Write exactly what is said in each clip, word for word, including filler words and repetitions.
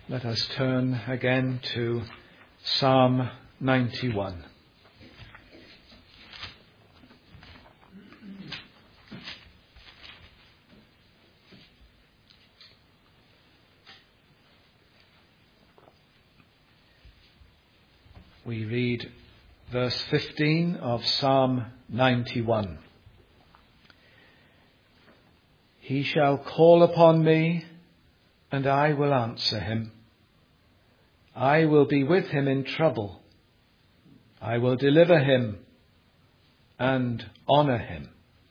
Let us turn again to Psalm ninety-one. We read verse fifteen of Psalm ninety-one. He shall call upon me, and I will answer him. I will be with him in trouble. I will deliver him and honour him.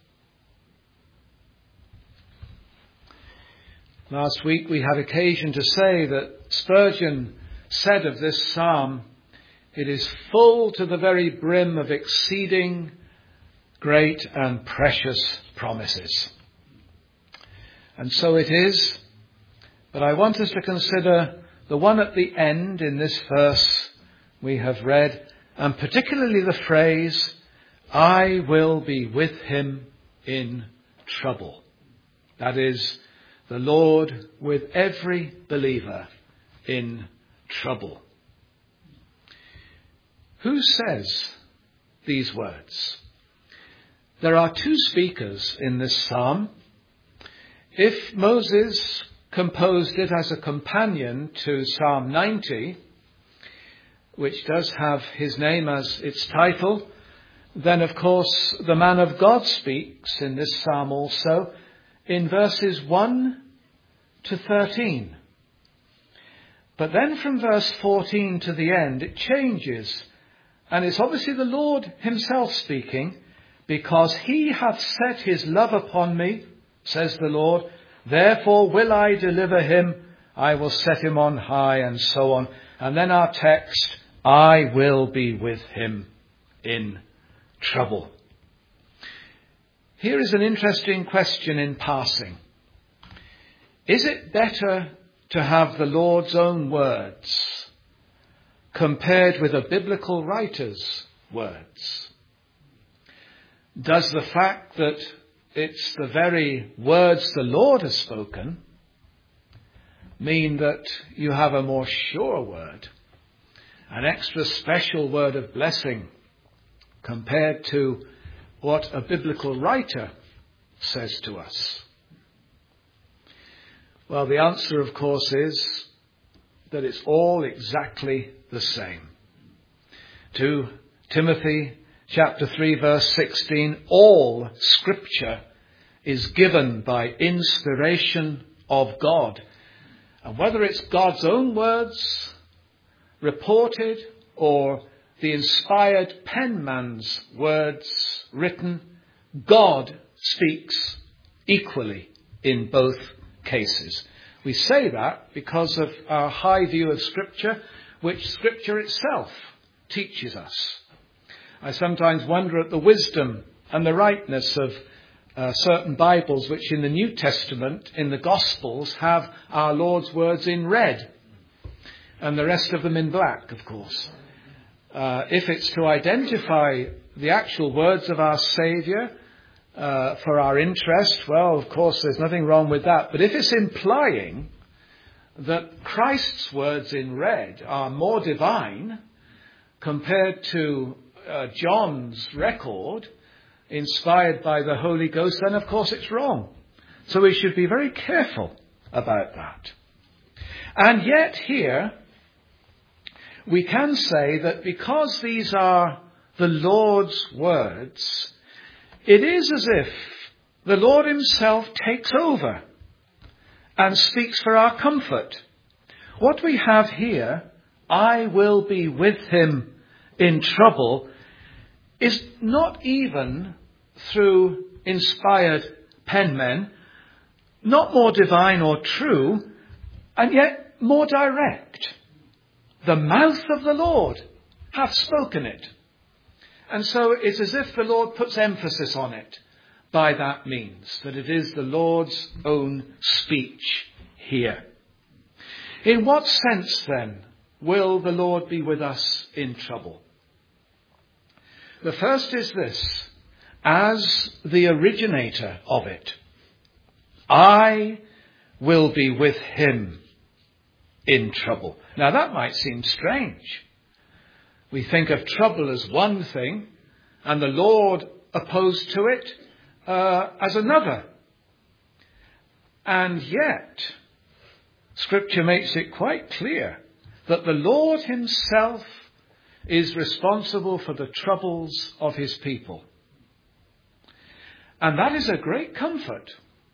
Last week we had occasion to say that Spurgeon said of this psalm, it is full to the very brim of exceeding great and precious promises. And so it is, but I want us to consider the one at the end in this verse we have read, and particularly the phrase, I will be with him in trouble. That is, the Lord with every believer in trouble. Who says these words? There are two speakers in this psalm. If Moses composed it as a companion to Psalm ninety, which does have his name as its title, then of course the man of God speaks in this psalm also in verses one to thirteen. But then from verse fourteen to the end it changes, and it's obviously the Lord himself speaking, because he hath set his love upon me, says the Lord, therefore will I deliver him, I will set him on high, and so on. And then our text, I will be with him in trouble. Here is an interesting question in passing. Is it better to have the Lord's own words compared with a biblical writer's words? Does the fact that it's the very words the Lord has spoken mean that you have a more sure word, an extra special word of blessing compared to what a biblical writer says to us? Well, the answer, of course, is that it's all exactly the same. To Timothy chapter three, verse sixteen, all Scripture is given by inspiration of God. And whether it's God's own words reported or the inspired penman's words written, God speaks equally in both cases. We say that because of our high view of Scripture, which Scripture itself teaches us. I sometimes wonder at the wisdom and the rightness of uh, certain Bibles which in the New Testament, in the Gospels, have our Lord's words in red and the rest of them in black, of course. Uh, if it's to identify the actual words of our Saviour uh, for our interest, well, of course, there's nothing wrong with that. But if it's implying that Christ's words in red are more divine compared to uh, John's record, inspired by the Holy Ghost, then of course it's wrong. So we should be very careful about that. And yet here, we can say that because these are the Lord's words, it is as if the Lord himself takes over and speaks for our comfort. What we have here, I will be with him in trouble, is not even through inspired penmen, not more divine or true, and yet more direct. The mouth of the Lord hath spoken it. And so it's as if the Lord puts emphasis on it by that means, that it is the Lord's own speech here. In what sense then will the Lord be with us in trouble? The first is this, as the originator of it, I will be with him in trouble. Now that might seem strange. We think of trouble as one thing and the Lord opposed to it uh, as another. And yet, Scripture makes it quite clear that the Lord himself is responsible for the troubles of his people. And that is a great comfort.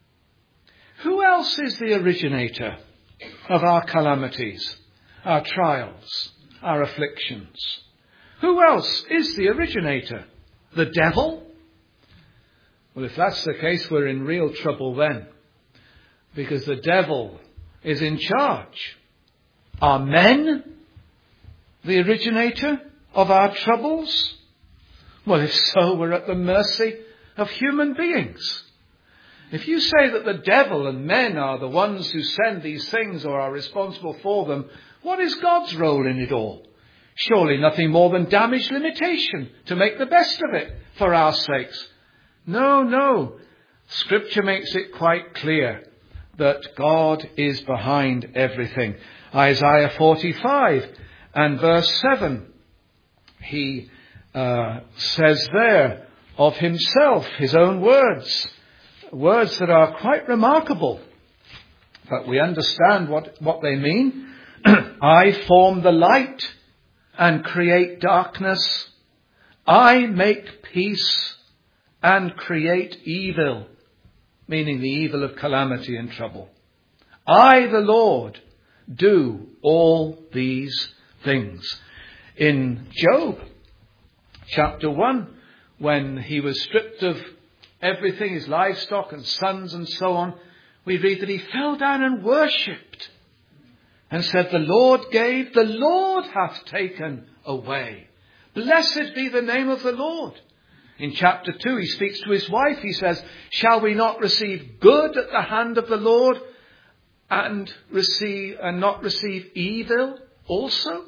Who else is the originator of our calamities, our trials, our afflictions? Who else is the originator? The devil? Well, if that's the case, we're in real trouble then, because the devil is in charge. Are men the originator of our troubles? Well, if so, we're at the mercy of human beings. If you say that the devil and men are the ones who send these things or are responsible for them, what is God's role in it all? Surely nothing more than damage limitation to make the best of it for our sakes. No, no. Scripture makes it quite clear that God is behind everything. Isaiah forty-five and verse seven, he uh, says there of himself, his own words, words that are quite remarkable, but we understand what, what they mean. I form the light and create darkness. I make peace and create evil, meaning the evil of calamity and trouble. I, the Lord, do all these things. In Job, chapter one, when he was stripped of everything, his livestock and sons and so on, we read that he fell down and worshipped and said, the Lord gave, the Lord hath taken away. Blessed be the name of the Lord. In chapter two, he speaks to his wife. He says, shall we not receive good at the hand of the Lord and receive and not receive evil also?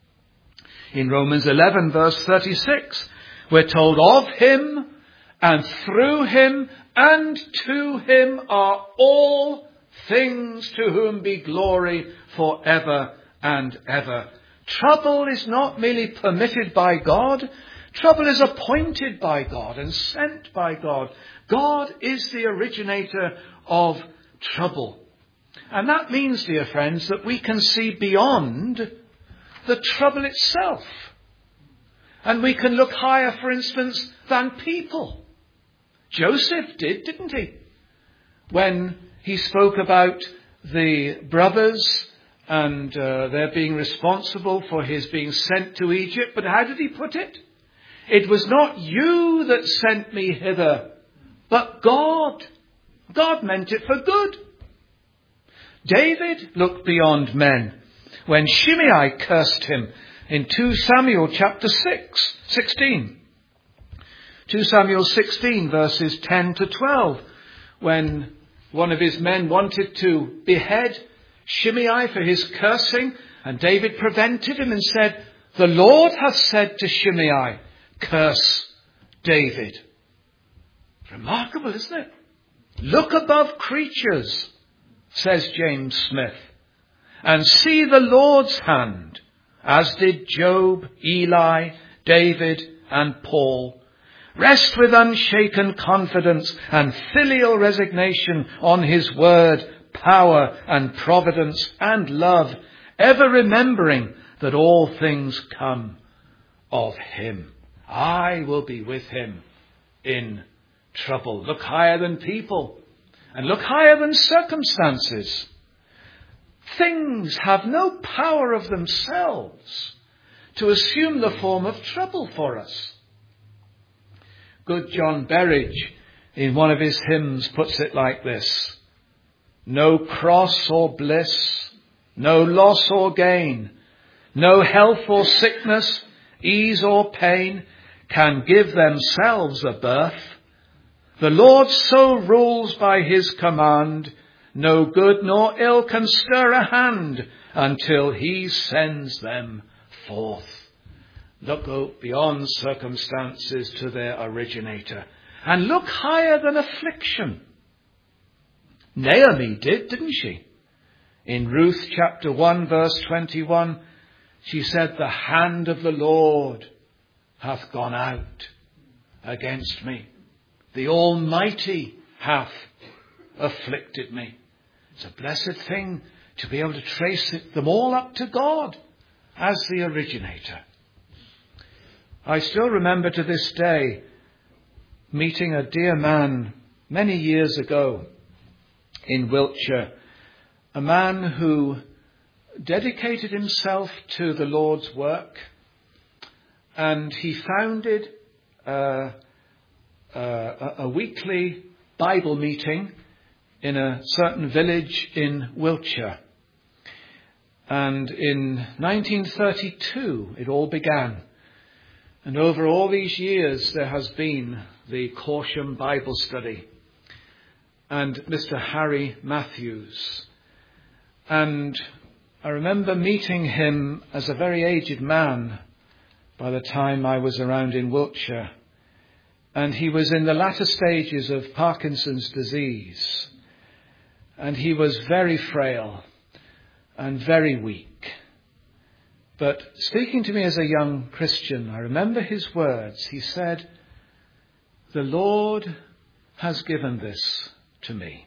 In Romans eleven, verse thirty-six, we're told of him and through him and to him are all things, to whom be glory forever and ever. Trouble is not merely permitted by God. Trouble is appointed by God and sent by God. God is the originator of trouble. And that means, dear friends, that we can see beyond the trouble itself. And we can look higher, for instance, than people. Joseph did, didn't he? When he spoke about the brothers and uh, their being responsible for his being sent to Egypt. But how did he put it? It was not you that sent me hither, but God. God meant it for good. David looked beyond men when Shimei cursed him in two Samuel chapter six, sixteen. two Samuel sixteen verses ten to twelve, when one of his men wanted to behead Shimei for his cursing, and David prevented him and said, the Lord hath said to Shimei, curse David. Remarkable, isn't it? Look above creatures, says James Smith, and see the Lord's hand, as did Job, Eli, David, and Paul. Rest with unshaken confidence and filial resignation on his word, power and providence and love, ever remembering that all things come of him. I will be with him in trouble. Look higher than people and look higher than circumstances. Things have no power of themselves to assume the form of trouble for us. Good John Berridge, in one of his hymns, puts it like this: no cross or bliss, no loss or gain, no health or sickness, ease or pain can give themselves a birth. The Lord so rules by his command, no good nor ill can stir a hand until he sends them forth. Look beyond circumstances to their originator and look higher than affliction. Naomi did, didn't she? In Ruth chapter one verse twenty-one, she said, the hand of the Lord hath gone out against me. The Almighty hath afflicted me. It's a blessed thing to be able to trace it, them all up to God as the originator. I still remember to this day meeting a dear man many years ago in Wiltshire, a man who dedicated himself to the Lord's work, and he founded uh, uh, a weekly Bible meeting in a certain village in Wiltshire. And in nineteen thirty-two it all began. And over all these years there has been the Corsham Bible Study and Mister Harry Matthews. And I remember meeting him as a very aged man by the time I was around in Wiltshire. And he was in the latter stages of Parkinson's disease. And he was very frail and very weak. But speaking to me as a young Christian, I remember his words. He said, the Lord has given this to me.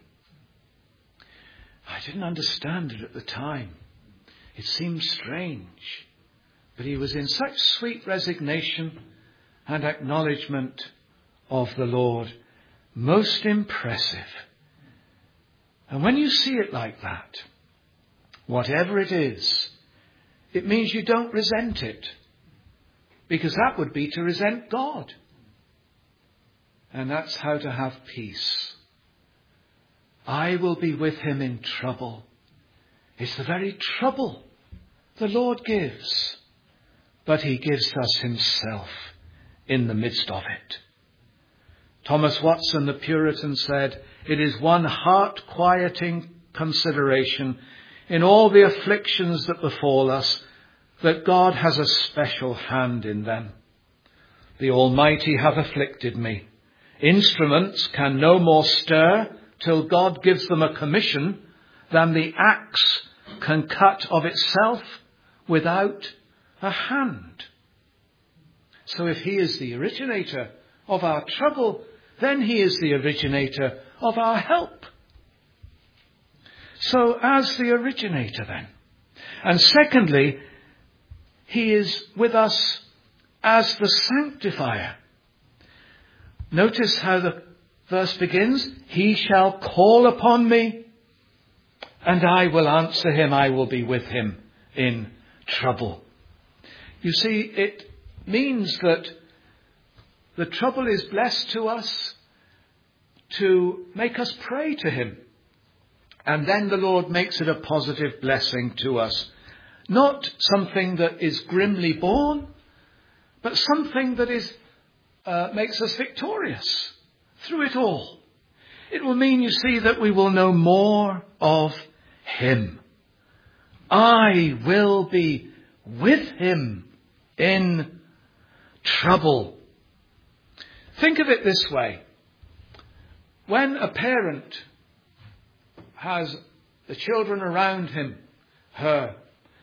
I didn't understand it at the time. It seemed strange. But he was in such sweet resignation and acknowledgement of the Lord. Most impressive. And when you see it like that, whatever it is, it means you don't resent it. Because that would be to resent God. And that's how to have peace. I will be with him in trouble. It's the very trouble the Lord gives. But he gives us himself in the midst of it. Thomas Watson, the Puritan, said, it is one heart-quieting consideration in all the afflictions that befall us, that God has a special hand in them. The Almighty hath afflicted me. Instruments can no more stir till God gives them a commission than the axe can cut of itself without a hand. So if he is the originator of our trouble, then he is the originator of our help. So as the originator then. And secondly, he is with us as the sanctifier. Notice how the verse begins. He shall call upon me, and I will answer him. I will be with him in trouble. You see, it means that the trouble is blessed to us to make us pray to him. And then the Lord makes it a positive blessing to us. Not something that is grimly borne, but something that is uh, makes us victorious through it all. It will mean, you see, that we will know more of him. I will be with him in trouble. Think of it this way. When a parent has the children around him, her,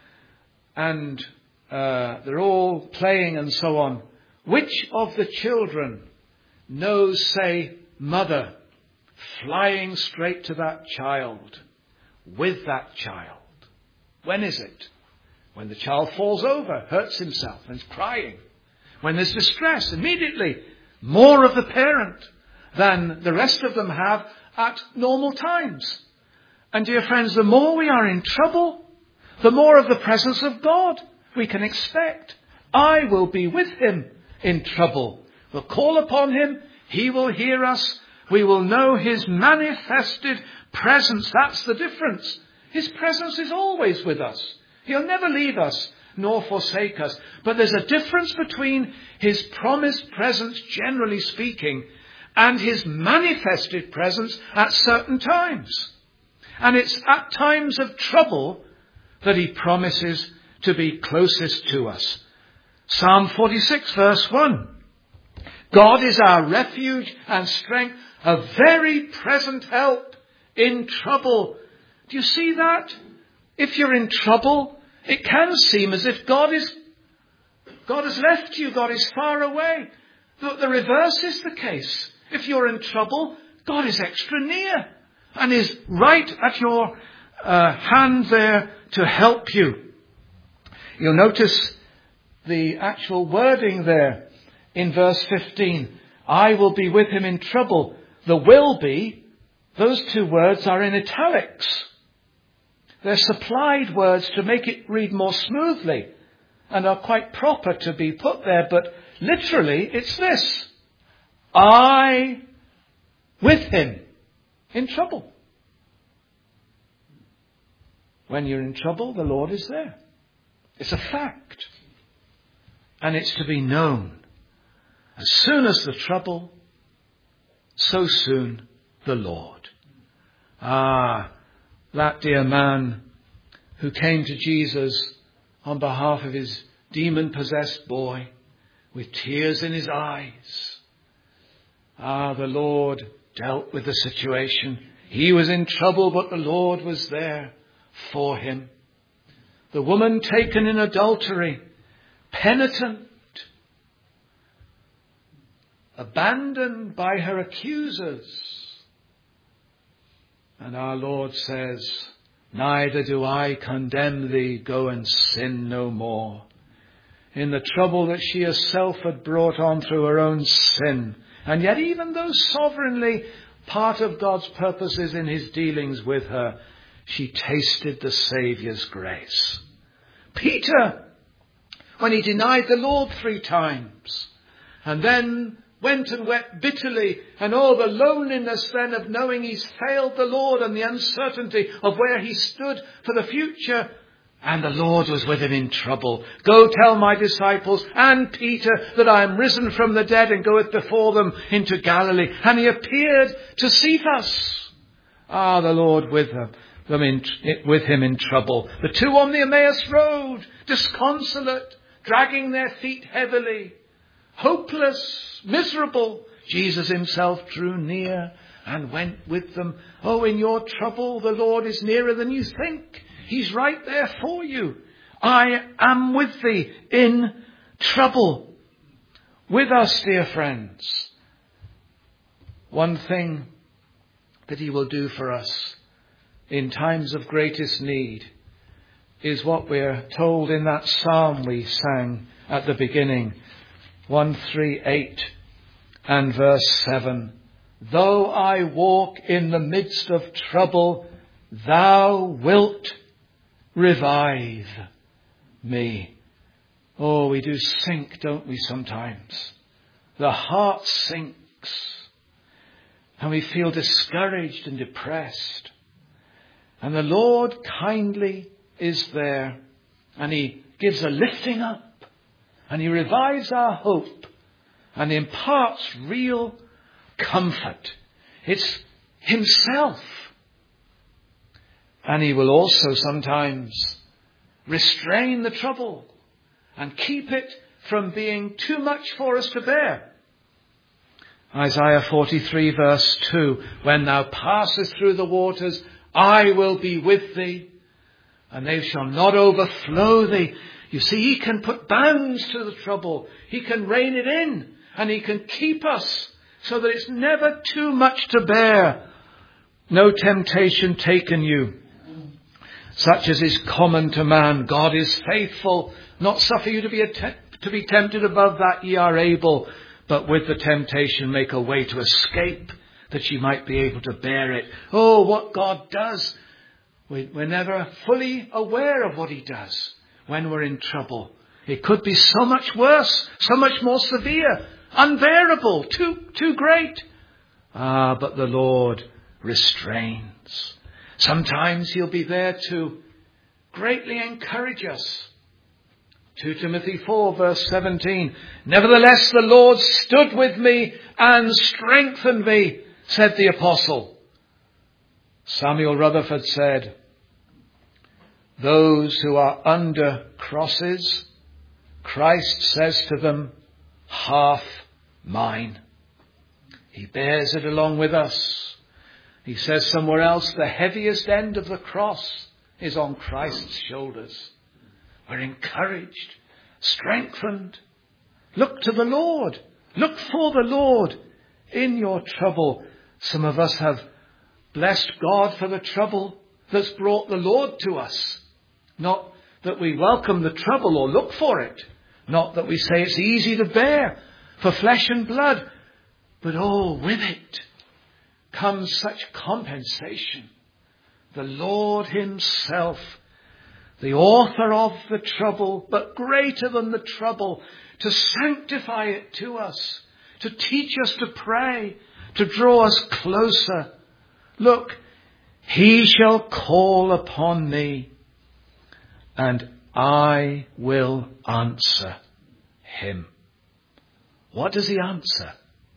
and uh, they're all playing and so on, which of the children knows, say, mother, flying straight to that child, with that child? When is it? When the child falls over, hurts himself, and is crying. When there's distress, immediately, more of the parent than the rest of them have at normal times. And dear friends, the more we are in trouble, the more of the presence of God we can expect. I will be with him in trouble. We'll call upon him. He will hear us. We will know his manifested presence. That's the difference. His presence is always with us. He'll never leave us nor forsake us. But there's a difference between his promised presence, generally speaking, and his manifested presence at certain times. And it's at times of trouble that he promises to be closest to us. Psalm forty-six verse one. God is our refuge and strength, a very present help in trouble. Do you see that? If you're in trouble, it can seem as if God is, God has left you, God is far away. But the reverse is the case. If you're in trouble, God is extra near and is right at your uh, hand there to help you. You'll notice the actual wording there in verse fifteen. I will be with him in trouble. The will be, those two words are in italics. They're supplied words to make it read more smoothly and are quite proper to be put there. But literally, it's this. I with him in trouble. When you're in trouble, the Lord is there. It's a fact. And it's to be known. As soon as the trouble, so soon the Lord. Ah, that dear man who came to Jesus on behalf of his demon-possessed boy with tears in his eyes. Ah, the Lord dealt with the situation. He was in trouble, but the Lord was there for him. The woman taken in adultery, penitent, abandoned by her accusers. And our Lord says, neither do I condemn thee, go and sin no more. In the trouble that she herself had brought on through her own sin. And yet even though sovereignly part of God's purposes in his dealings with her, she tasted the Saviour's grace. Peter, when he denied the Lord three times, and then went and wept bitterly, and all the loneliness then of knowing he's failed the Lord and the uncertainty of where he stood for the future. And the Lord was with him in trouble. Go tell my disciples and Peter that I am risen from the dead, and goeth before them into Galilee. And he appeared to Cephas. Ah, the Lord with them, them in, with him in trouble. The two on the Emmaus road, disconsolate, dragging their feet heavily, hopeless, miserable. Jesus himself drew near and went with them. Oh, in your trouble, the Lord is nearer than you think. He's right there for you. I am with thee in trouble. With us, dear friends. One thing that he will do for us in times of greatest need is what we're told in that psalm we sang at the beginning. one thirty-eight and verse seven. Though I walk in the midst of trouble, thou wilt revive me. Oh, we do sink, don't we, sometimes? The heart sinks and we feel discouraged and depressed. And the Lord kindly is there, and he gives a lifting up, and he revives our hope and imparts real comfort. It's himself. And he will also sometimes restrain the trouble and keep it from being too much for us to bear. Isaiah forty-three verse two, when thou passest through the waters, I will be with thee, and they shall not overflow thee. You see, he can put bounds to the trouble. He can rein it in, and he can keep us so that it's never too much to bear. No temptation taken you, such as is common to man. God is faithful, not suffer you to be att- to be tempted above that ye are able, but with the temptation make a way to escape, that ye might be able to bear it. Oh, what God does. We're never fully aware of what he does when we're in trouble. It could be so much worse, so much more severe, unbearable, too, too great. Ah, but the Lord restrains. Sometimes he'll be there to greatly encourage us. Second Timothy four verse seventeen. Nevertheless, the Lord stood with me and strengthened me, said the apostle. Samuel Rutherford said, those who are under crosses, Christ says to them, half mine. He bears it along with us. He says somewhere else, the heaviest end of the cross is on Christ's shoulders. We're encouraged, strengthened. Look to the Lord. Look for the Lord in your trouble. Some of us have blessed God for the trouble that's brought the Lord to us. Not that we welcome the trouble or look for it. Not that we say it's easy to bear for flesh and blood. But oh, with it comes such compensation. The Lord himself, the author of the trouble, but greater than the trouble, to sanctify it to us, to teach us to pray, to draw us closer. Look, he shall call upon me, and I will answer him. What does he answer?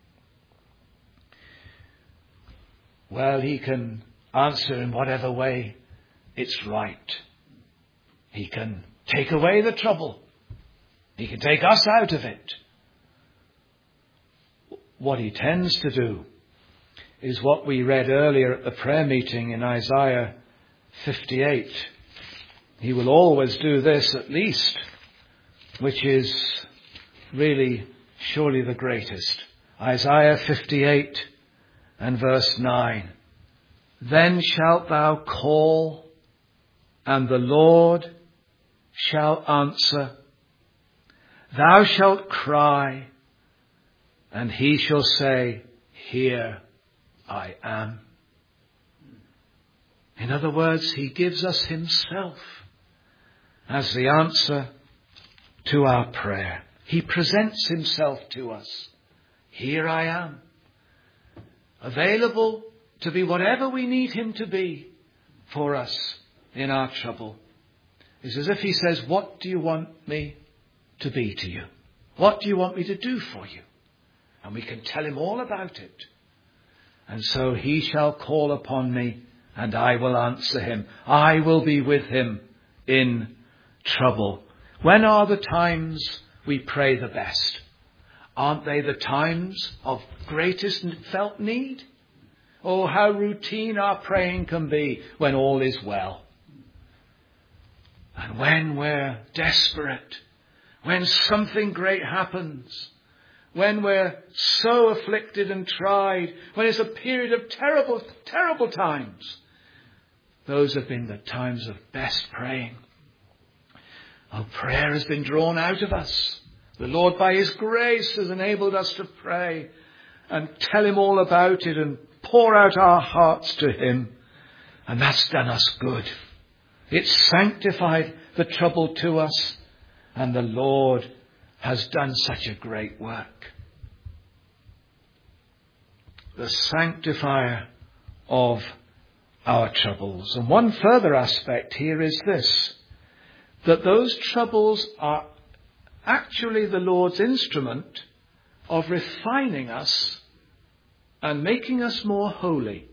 Well, he can answer in whatever way it's right. He can take away the trouble. He can take us out of it. What he tends to do is what we read earlier at the prayer meeting in Isaiah fifty-eight. He will always do this at least, which is really surely the greatest. Isaiah fifty-eight and verse nine. Then shalt thou call, and the Lord shall answer. Thou shalt cry, and he shall say, Here I am. In other words, he gives us himself as the answer to our prayer. He presents himself to us. Here I am. Available to be whatever we need him to be for us in our trouble. It's as if he says, what do you want me to be to you? What do you want me to do for you? And we can tell him all about it. And so he shall call upon me, and I will answer him. I will be with him in trouble. When are the times we pray the best? Aren't they the times of greatest felt need? Oh, how routine our praying can be when all is well. And when we're desperate, when something great happens, when we're so afflicted and tried, when it's a period of terrible, terrible times, those have been the times of best praying. Our prayer has been drawn out of us. The Lord, by his grace, has enabled us to pray and tell him all about it and pour out our hearts to him. And that's done us good. It's sanctified the trouble to us, and the Lord has done such a great work. The sanctifier of our troubles. And one further aspect here is this, that those troubles are actually the Lord's instrument of refining us and making us more holy.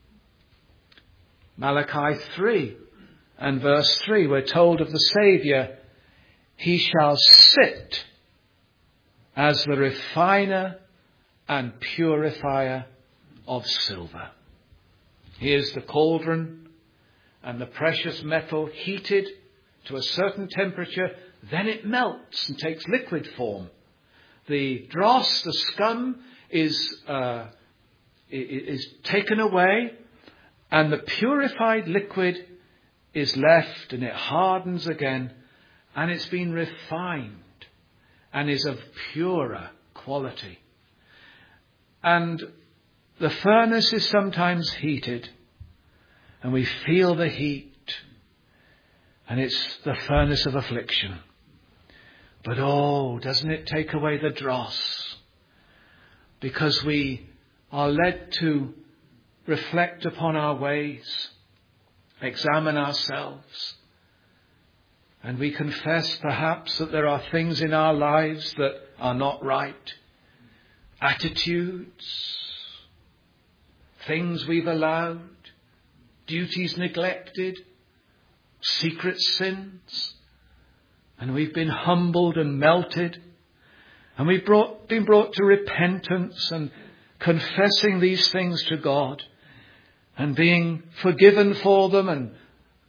Malachi three and verse three, we're told of the Saviour, he shall sit as the refiner and purifier of silver. Here's the cauldron and the precious metal heated to a certain temperature, then it melts and takes liquid form. The dross, the scum, is uh, is taken away, and the purified liquid is left, and it hardens again, and it's been refined and is of purer quality. And the furnace is sometimes heated, and we feel the heat, and it's the furnace of affliction. But oh, doesn't it take away the dross? Because we are led to reflect upon our ways, examine ourselves, and we confess perhaps that there are things in our lives that are not right. Attitudes, things we've allowed, duties neglected, secret sins. And we've been humbled and melted. And we've brought, been brought to repentance and confessing these things to God and being forgiven for them and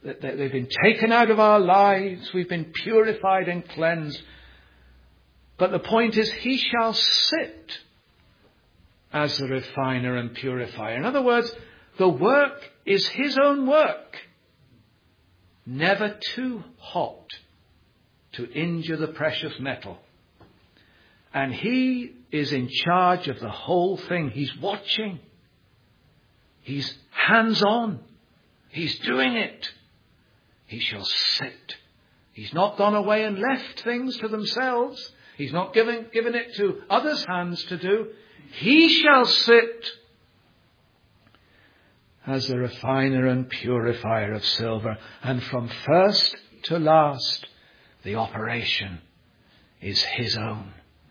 They've been taken out of our lives. We've been purified and cleansed. But the point is, he shall sit as the refiner and purifier. In other words, the work is his own work. Never too hot to injure the precious metal. And he is in charge of the whole thing. He's watching. He's hands-on. He's doing it. He shall sit. He's not gone away and left things to themselves. He's not given, given it to others' hands to do. He shall sit as the refiner and purifier of silver. And from first to last, the operation is his own.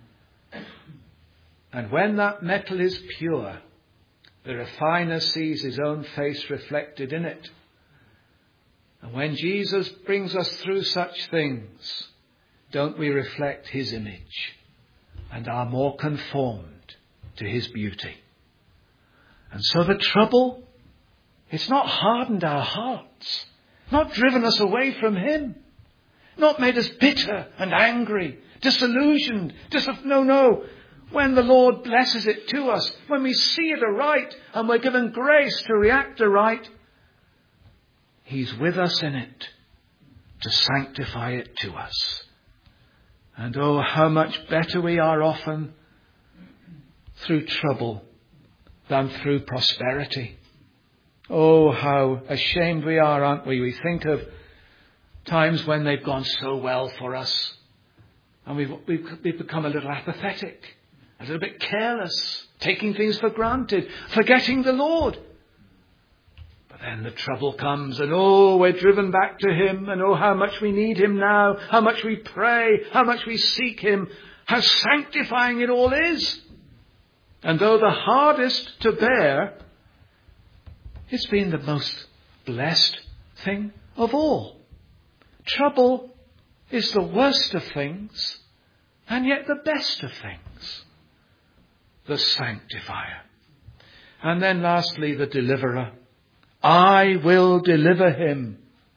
And when that metal is pure, the refiner sees his own face reflected in it. And when Jesus brings us through such things, don't we reflect his image and are more conformed to his beauty? And so the trouble, it's not hardened our hearts, not driven us away from him, not made us bitter and angry, disillusioned. Dis- no, no. When the Lord blesses it to us, when we see it aright and we're given grace to react aright, he's with us in it to sanctify it to us. And oh, how much better we are often through trouble than through prosperity. Oh, how ashamed we are, aren't we? We think of times when they've gone so well for us, and we've, we've, we've become a little apathetic, a little bit careless, taking things for granted, forgetting the Lord. But then the trouble comes, and oh, we're driven back to him, and oh, how much we need him now, how much we pray, how much we seek him, how sanctifying it all is. And though the hardest to bear, it's been the most blessed thing of all. Trouble is the worst of things, and yet the best of things. The sanctifier. And then lastly, the deliverer. I will deliver him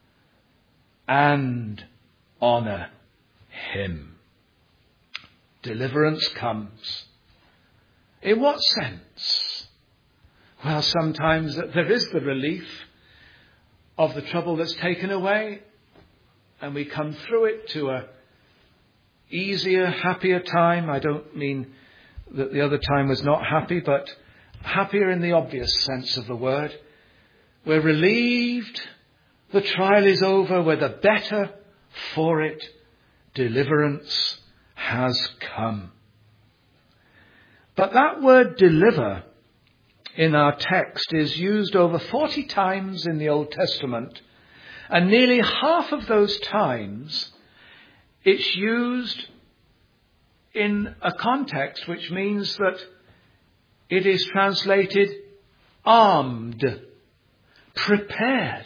and honor him. Deliverance comes. In what sense? Well, sometimes there is the relief of the trouble that's taken away, and we come through it to a easier, happier time. I don't mean that the other time was not happy, but happier in the obvious sense of the word. We're relieved. The trial is over. We're the better for it. Deliverance has come. But that word deliver in our text is used over forty times in the Old Testament. And nearly half of those times it's used in a context which means that it is translated armed, prepared.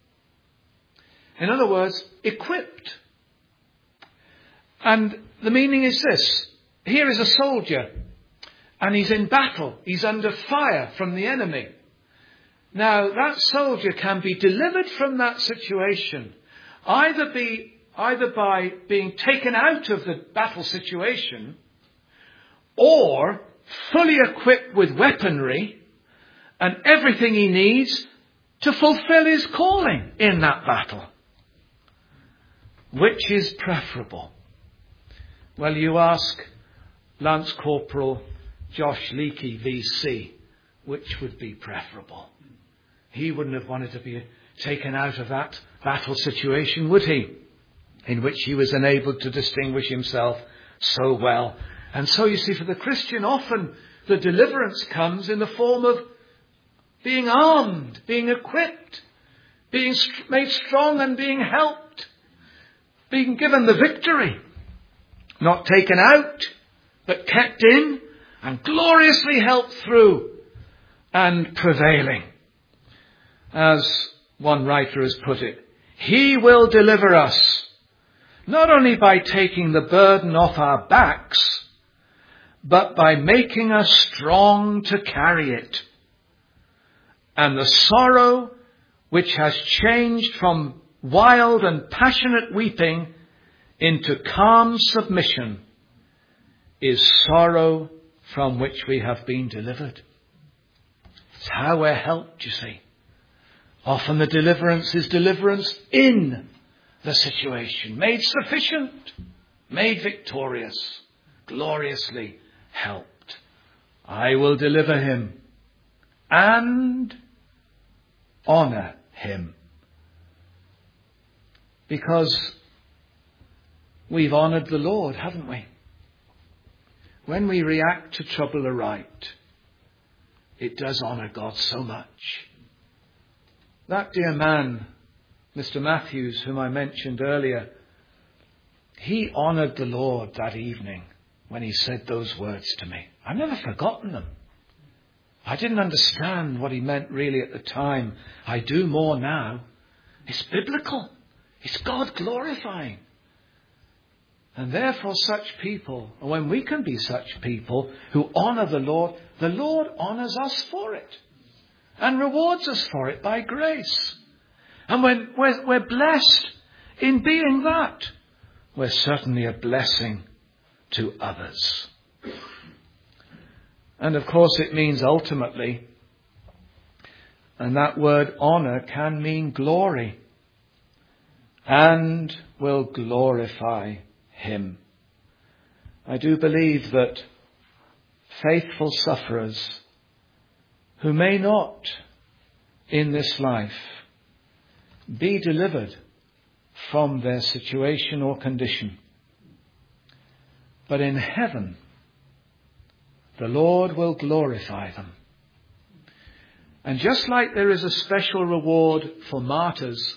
In other words, equipped. And the meaning is this. Here is a soldier, and he's in battle. He's under fire from the enemy. Now, that soldier can be delivered from that situation, either be either by being taken out of the battle situation, or fully equipped with weaponry and everything he needs to fulfill his calling in that battle. Which is preferable? Well, you ask Lance Corporal Josh Leakey, V C, which would be preferable? He wouldn't have wanted to be taken out of that battle situation, would he? In which he was enabled to distinguish himself so well. And so you see, for the Christian, often the deliverance comes in the form of being armed, being equipped, being made strong and being helped, being given the victory. Not taken out, but kept in and gloriously helped through and prevailing. As one writer has put it, he will deliver us, not only by taking the burden off our backs, but by making us strong to carry it. And the sorrow which has changed from wild and passionate weeping into calm submission, is sorrow from which we have been delivered. It's how we're helped, you see. Often the deliverance is deliverance in the situation, made sufficient, made victorious, gloriously helped. I will deliver him and honor him. Because we've honored the Lord, haven't we? When we react to trouble aright, it does honor God so much. That dear man, Mister Matthews, whom I mentioned earlier, he honored the Lord that evening when he said those words to me. I've never forgotten them. I didn't understand what he meant really at the time. I do more now. It's biblical. It's God glorifying. And therefore such people, when we can be such people who honour the Lord, the Lord honours us for it and rewards us for it by grace. And when we're, we're blessed in being that, we're certainly a blessing to others. And of course it means ultimately, and that word honour can mean glory, and will glorify him. I do believe that faithful sufferers who may not in this life be delivered from their situation or condition, but in heaven the Lord will glorify them. And just like there is a special reward for martyrs,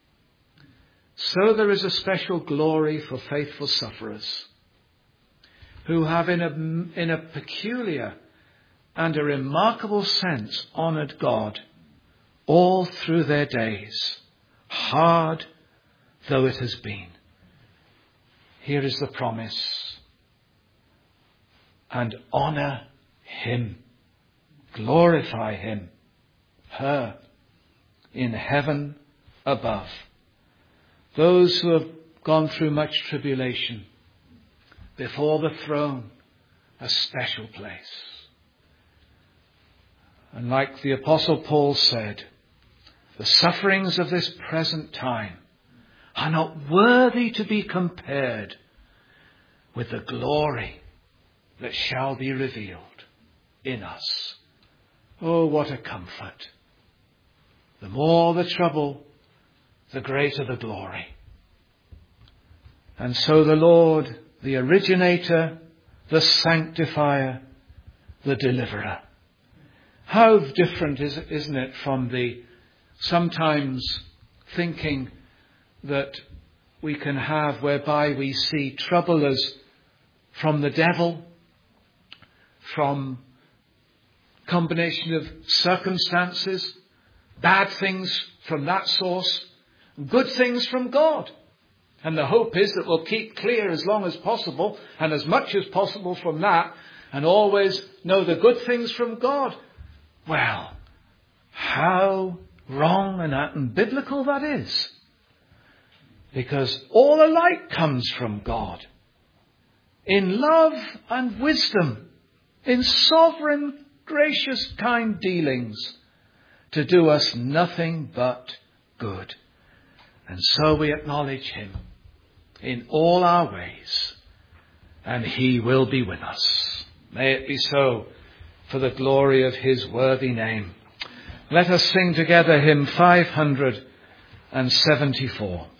so there is a special glory for faithful sufferers who have in a, in a peculiar and a remarkable sense honoured God all through their days, hard though it has been. Here is the promise. And honour him, glorify him, her, in heaven above. Those who have gone through much tribulation, before the throne, a special place. And like the Apostle Paul said, the sufferings of this present time are not worthy to be compared with the glory that shall be revealed in us. Oh, what a comfort. The more the trouble, the greater the glory. And so the Lord, the originator, the sanctifier, the deliverer. How different is it, isn't it, from the sometimes thinking that we can have whereby we see trouble as from the devil, from combination of circumstances, bad things from that source, good things from God. And the hope is that we'll keep clear as long as possible and as much as possible from that and always know the good things from God. Well, how wrong and unbiblical that is. Because all alike comes from God. In love and wisdom, in sovereign, gracious, kind dealings, to do us nothing but good. And so we acknowledge him in all our ways, and he will be with us. May it be so for the glory of his worthy name. Let us sing together hymn five hundred seventy-four.